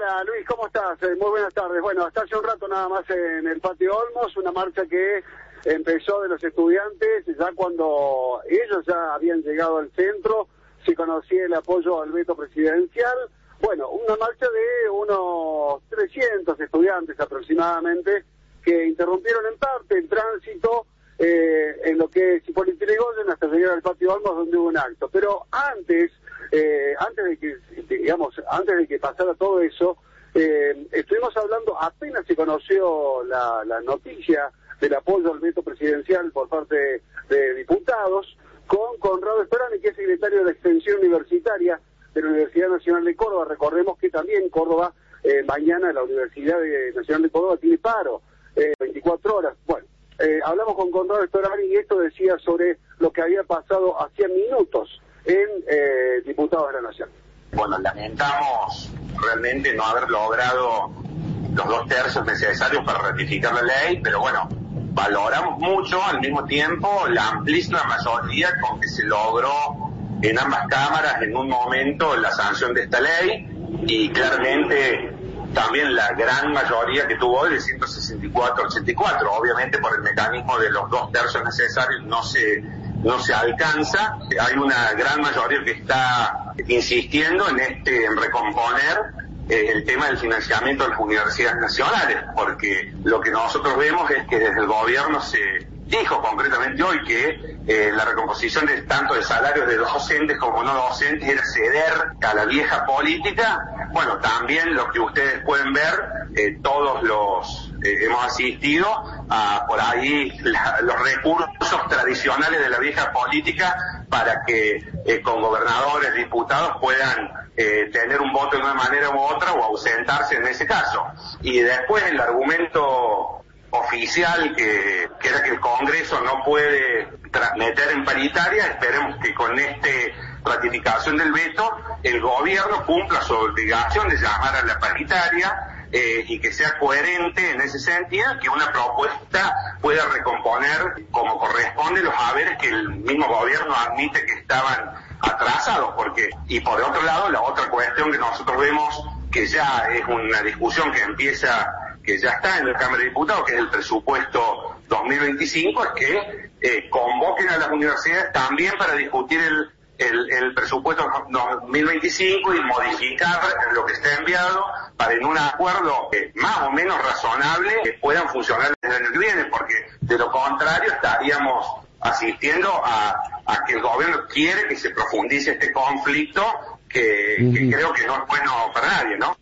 Hola Luis, ¿cómo estás? Muy buenas tardes. Bueno, hasta hace un rato nada más en el Patio Olmos, una marcha que empezó de los estudiantes, ya cuando ellos ya habían llegado al centro, se conocía el apoyo al veto presidencial. Bueno, una marcha de unos 300 estudiantes aproximadamente, que interrumpieron en parte el tránsito en lo que es Hipólito Yrigoyen hasta llegar al Patio Olmos, donde hubo un acto. Pero antes de que pasara todo eso, estuvimos hablando, apenas se conoció la noticia del apoyo al veto presidencial por parte de diputados, con Conrado Storani, que es secretario de Extensión Universitaria de la Universidad Nacional de Córdoba. Recordemos que también Córdoba, mañana la Universidad Nacional de Córdoba tiene paro, 24 horas. Bueno, hablamos con Conrado Storani y esto decía sobre lo que había pasado hacía minutos en Diputados de la Nación. Bueno, lamentamos realmente no haber logrado los 2 tercios necesarios para ratificar la ley, pero bueno, valoramos mucho al mismo tiempo la amplísima mayoría con que se logró en ambas cámaras en un momento la sanción de esta ley, y claramente también la gran mayoría que tuvo hoy de 164-84, obviamente por el mecanismo de los 2 tercios necesarios no se alcanza. Hay una gran mayoría que está insistiendo en recomponer el tema del financiamiento de las universidades nacionales, porque lo que nosotros vemos es que desde el gobierno se dijo concretamente hoy que la recomposición tanto de salarios de docentes como no docentes era ceder a la vieja política. Bueno, también lo que ustedes pueden ver, todos los hemos asistido a por ahí los recursos tradicionales de la vieja política para que con gobernadores, diputados puedan tener un voto de una manera u otra o ausentarse en ese caso. Y después el argumento oficial que era que el Congreso no puede meter en paritaria, esperemos que con ratificación del veto el gobierno cumpla su obligación de llamar a la paritaria y que sea coherente en ese sentido, que una propuesta pueda recomponer como corresponde los haberes que el mismo gobierno admite que estaban atrasados. Y por otro lado, la otra cuestión que nosotros vemos que ya es una discusión que ya está en la Cámara de Diputados, que es el presupuesto 2025, es que convoquen a las universidades también para discutir el presupuesto 2025 y modificar lo que está enviado para en un acuerdo más o menos razonable que puedan funcionar el año que viene, porque de lo contrario estaríamos asistiendo a que el gobierno quiere que se profundice este conflicto que creo que no es bueno para nadie, ¿no?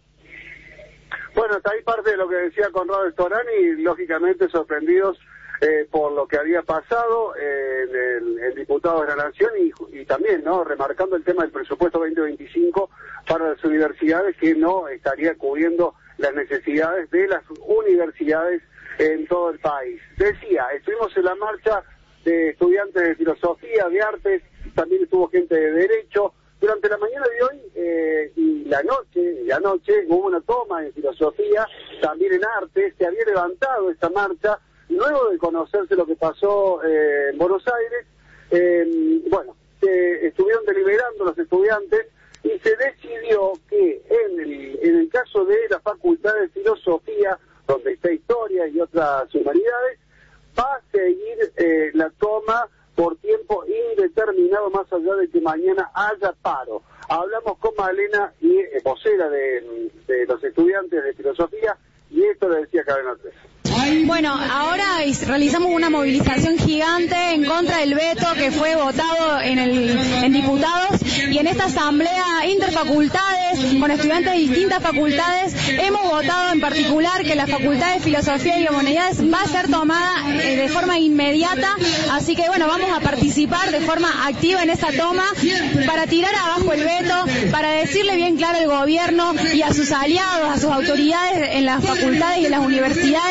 Bueno, está ahí parte de lo que decía Conrado Storani, y lógicamente sorprendidos por lo que había pasado en el Diputado de la Nación y también, ¿no?, remarcando el tema del presupuesto 2025 para las universidades, que no estaría cubriendo las necesidades de las universidades en todo el país. Decía, estuvimos en la marcha de estudiantes de filosofía, de artes, también estuvo gente de derecho. Durante la mañana de hoy y la noche hubo una toma en filosofía, también en artes. Se había levantado esta marcha luego de conocerse lo que pasó en Buenos Aires. Estuvieron deliberando los estudiantes y se decidió que en el caso de la Facultad de Filosofía, donde está Historia y otras humanidades, va a seguir la toma por tiempo indeterminado, más allá de que mañana haya paro. Hablamos con Malena, vocera de los estudiantes de filosofía, y esto le decía Cadena 3. Bueno, ahora realizamos una movilización gigante en contra del veto que fue votado en diputados, y en esta asamblea interfacultades, con estudiantes de distintas facultades, hemos votado en particular que la Facultad de Filosofía y Humanidades va a ser tomada de forma inmediata, así que bueno, vamos a participar de forma activa en esa toma para tirar abajo el veto, para decirle bien claro al gobierno y a sus aliados, a sus autoridades en las facultades y en las universidades,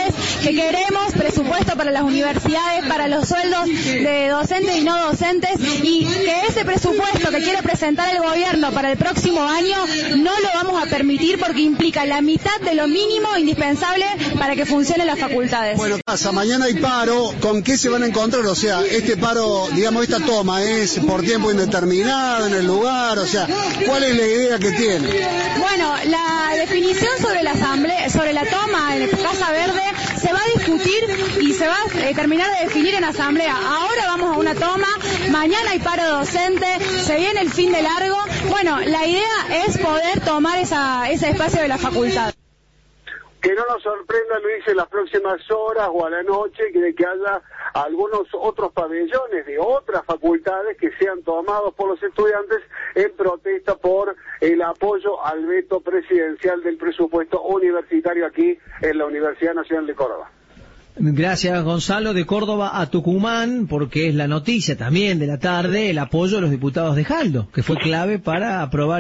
que queremos presupuesto para las universidades, para los sueldos de docentes y no docentes, y que ese presupuesto que quiere presentar el gobierno para el próximo año no lo vamos a permitir porque implica la mitad de lo mínimo indispensable para que funcionen las facultades. Bueno, pasa, mañana hay paro, ¿con qué se van a encontrar? O sea, este paro, digamos, esta toma es por tiempo indeterminado en el lugar, o sea, ¿cuál es la idea que tiene? Bueno, la definición sobre la asamblea, sobre la toma en Casa Verde se va a discutir y se va a terminar de definir en asamblea. Ahora vamos a una toma, mañana hay paro docente, se viene el fin de largo. Bueno, la idea es poder tomar ese espacio de la facultad. Que no nos sorprenda, Luis, en las próximas horas o a la noche que haya algunos otros pabellones de otras facultades que sean tomados por los estudiantes en protesta por el apoyo al veto presidencial del presupuesto universitario aquí en la Universidad Nacional de Córdoba. Gracias, Gonzalo. De Córdoba a Tucumán, porque es la noticia también de la tarde, el apoyo de los diputados de Jaldo, que fue clave para aprobar